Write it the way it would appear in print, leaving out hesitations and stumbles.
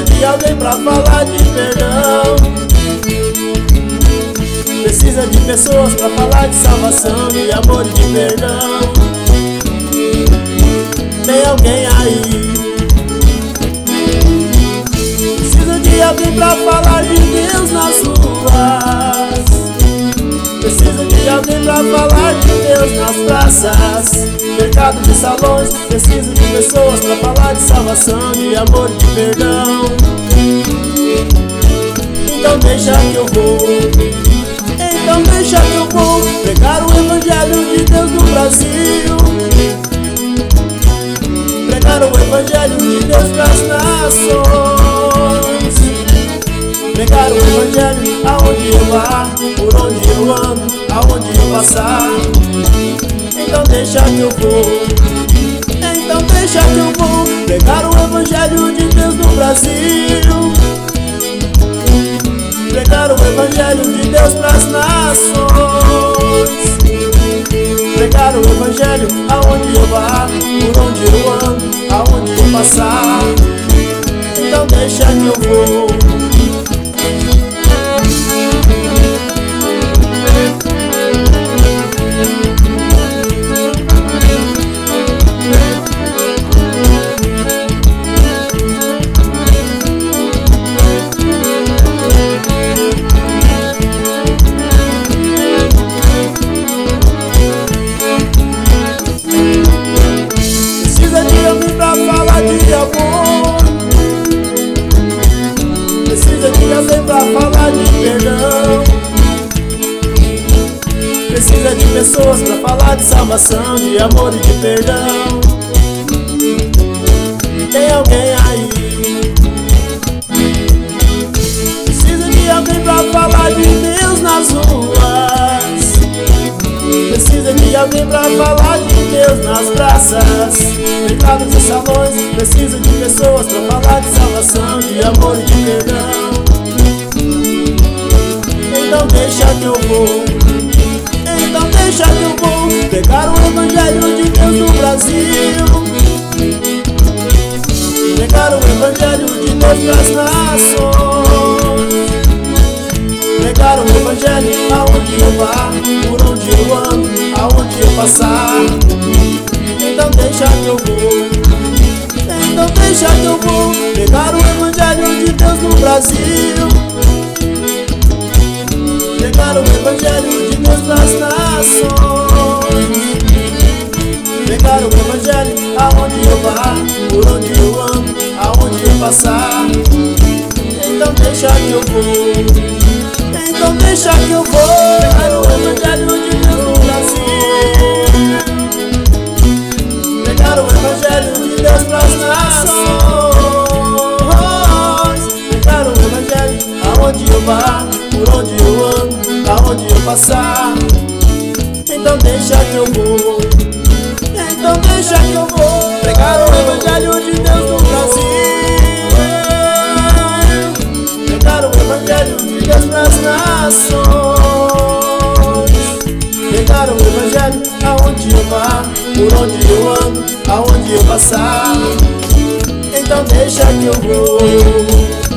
de alguém pra falar de perdão. Precisa de pessoas pra falar de salvação, de amor e de perdão. Tem alguém aí? Precisa de alguém pra falar de Deus nas ruas. Precisa de alguém pra falar de Deus nas praças, mercados e salões. Precisa de pessoas pra falar de salvação, de amor e de perdão. Então deixa que eu vou, então deixa que eu vou pregar o evangelho de Deus no Brasil. Pregar o evangelho de Deus pras nações. Pregar o evangelho aonde eu vá, por onde eu ando, aonde eu passar. Então deixa que eu vou, então deixa que eu vou pregar o evangelho de Deus no Brasil. Pregar o evangelho de Deus pras nações. Pregar o evangelho aonde eu vá, por onde eu ando, aonde eu passar. Então deixa que eu vou. Precisa de alguém pra falar de perdão. Precisa de pessoas pra falar de salvação, de amor e de perdão. Tem alguém aí? Precisa de alguém pra falar de Deus nas ruas. Precisa de alguém pra falar de Deus nas praças, mercados e salões. Precisa de pessoas pra falar de salvação, de amor e de perdão. Então deixa que eu vou, então deixa que eu vou pregar o evangelho de Deus no Brasil. Pregar o evangelho de Deus pras nações. Pregar o evangelho aonde eu vá, por onde eu ando, aonde eu passar. Então deixa que eu vou, então deixa que eu vou pregar o evangelho de Deus no Brasil. Pregar o evangelho de Deus pras nações. Pregar o evangelho aonde eu vá, por onde eu ando, aonde eu passar. Então deixa que eu vou, então deixa que eu vou pregar o evangelho de Deus no Brasil. Pregar o evangelho de Deus pras nações. Pregar o evangelho aonde eu vá, por onde eu ando, aonde eu passar. Então deixa que eu vou, então deixa que eu vou pregar o evangelho de Deus no Brasil. Pregar o evangelho de Deus pras nações. Pregar o evangelho aonde eu vá, por onde eu ando, aonde eu passar. Então deixa que eu vou.